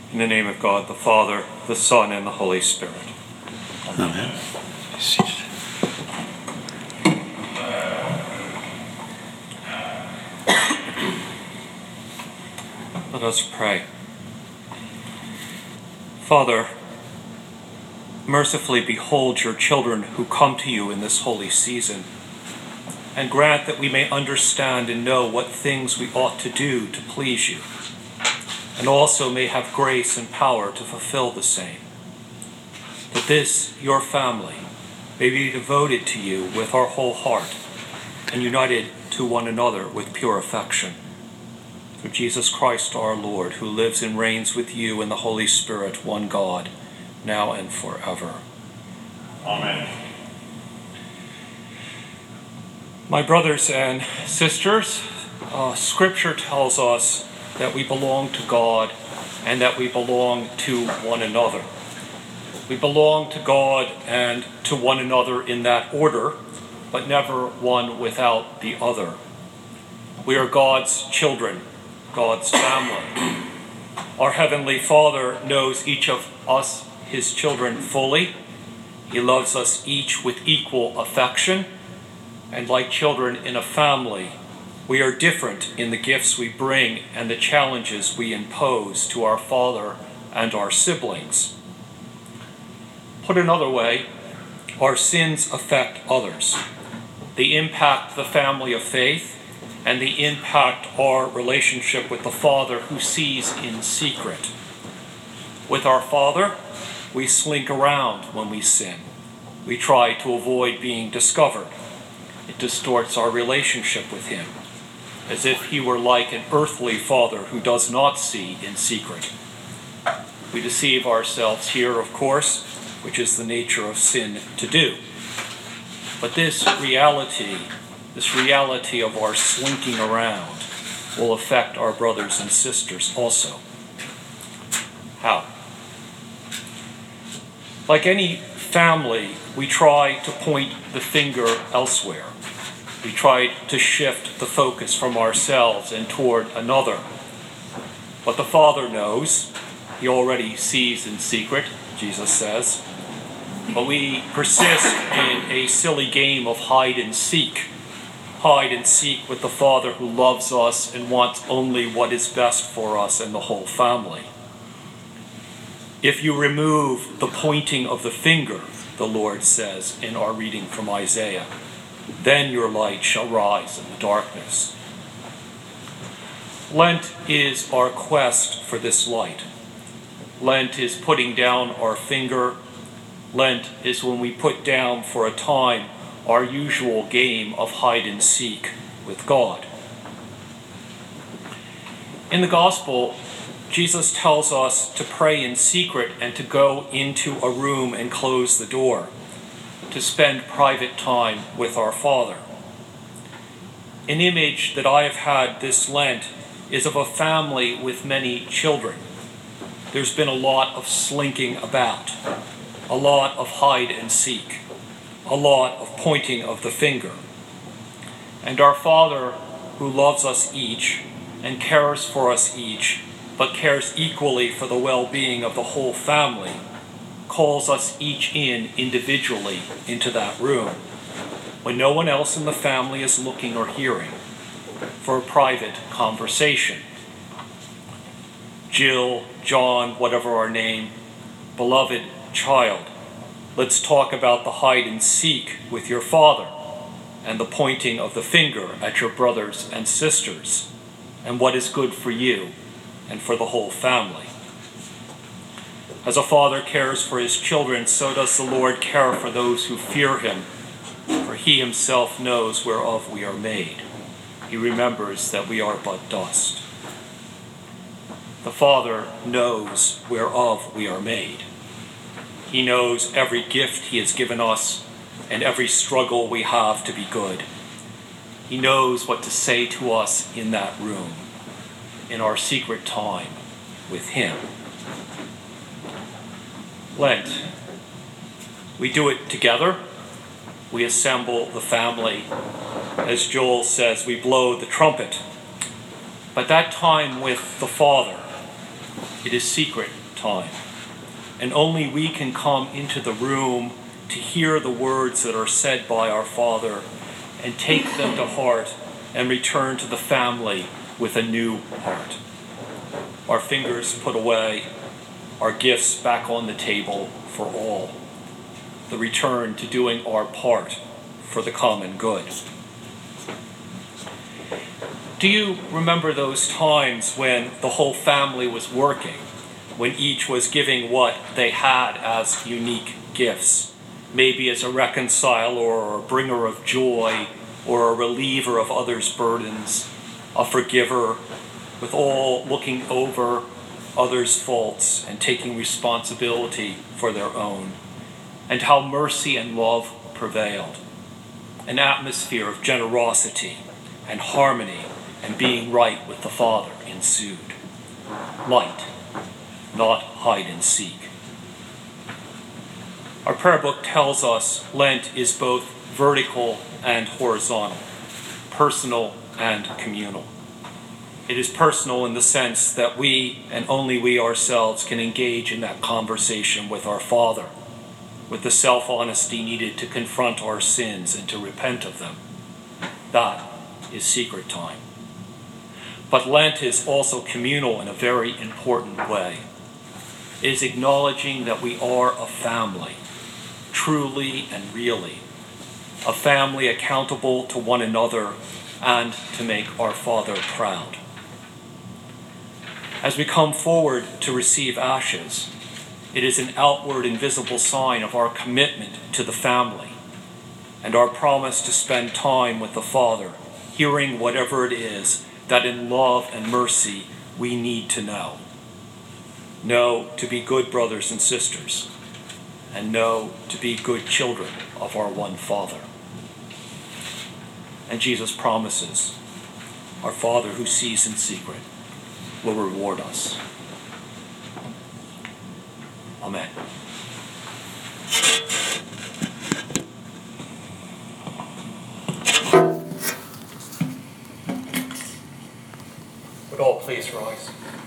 In the name of God, the Father, the Son, and the Holy Spirit. Amen. Be seated. Let us pray. Father, mercifully behold your children who come to you in this holy season, and grant that we may understand and know what things we ought to do to please you, and also may have grace and power to fulfill the same. That this, your family, may be devoted to you with our whole heart, and united to one another with pure affection. Through Jesus Christ our Lord, who lives and reigns with you in the Holy Spirit, one God, now and forever. Amen. My brothers and sisters, Scripture tells us that we belong to God and that we belong to one another. We belong to God and to one another in that order, but never one without the other. We are God's children, God's family. Our Heavenly Father knows each of us, his children, fully. He loves us each with equal affection, and like children in a family, we are different in the gifts we bring and the challenges we impose to our Father and our siblings. Put another way, our sins affect others. They impact the family of faith, and they impact our relationship with the Father who sees in secret. With our Father, we slink around when we sin. We try to avoid being discovered. It distorts our relationship with him, as if he were like an earthly father who does not see in secret. We deceive ourselves here, of course, which is the nature of sin to do. But this reality of our slinking around will affect our brothers and sisters also. How? Like any family, we try to point the finger elsewhere. We try to shift the focus from ourselves and toward another. But the Father knows. He already sees in secret, Jesus says. But we persist in a silly game of hide and seek. Hide and seek with the Father who loves us and wants only what is best for us and the whole family. If you remove the pointing of the finger, the Lord says in our reading from Isaiah, then your light shall rise in the darkness. Lent is our quest for this light. Lent is putting down our finger. Lent is when we put down for a time our usual game of hide and seek with God. In the Gospel, Jesus tells us to pray in secret and to go into a room and close the door, to spend private time with our Father. An image that I have had this Lent is of a family with many children. There's been a lot of slinking about, a lot of hide and seek, a lot of pointing of the finger. And our Father, who loves us each and cares for us each, but cares equally for the well-being of the whole family, calls us each in individually into that room, when no one else in the family is looking or hearing, for a private conversation. Jill, John, whatever our name, beloved child, let's talk about the hide and seek with your Father and the pointing of the finger at your brothers and sisters and what is good for you and for the whole family. As a father cares for his children, so does the Lord care for those who fear him, for he himself knows whereof we are made. He remembers that we are but dust. The Father knows whereof we are made. He knows every gift he has given us and every struggle we have to be good. He knows what to say to us in that room, in our secret time with him. Lent. We do it together. We assemble the family. As Joel says, we blow the trumpet. But that time with the Father, it is secret time. And only we can come into the room to hear the words that are said by our Father and take them to heart and return to the family with a new heart. Our fingers put away, our gifts back on the table for all. The return to doing our part for the common good. Do you remember those times when the whole family was working, when each was giving what they had as unique gifts, maybe as a reconciler or a bringer of joy or a reliever of others' burdens, a forgiver, with all looking over others' faults and taking responsibility for their own, and how mercy and love prevailed. An atmosphere of generosity and harmony and being right with the Father ensued. Light, not hide and seek. Our prayer book tells us Lent is both vertical and horizontal, personal and communal. It is personal in the sense that we, and only we ourselves, can engage in that conversation with our Father, with the self-honesty needed to confront our sins and to repent of them. That is secret time. But Lent is also communal in a very important way. It is acknowledging that we are a family, truly and really, a family accountable to one another and to make our Father proud. As we come forward to receive ashes, it is an outward and visible sign of our commitment to the family and our promise to spend time with the Father, hearing whatever it is that in love and mercy we need to know. Know to be good brothers and sisters, and know to be good children of our one Father. And Jesus promises, our Father who sees in secret will reward us. Amen. Would all please rise?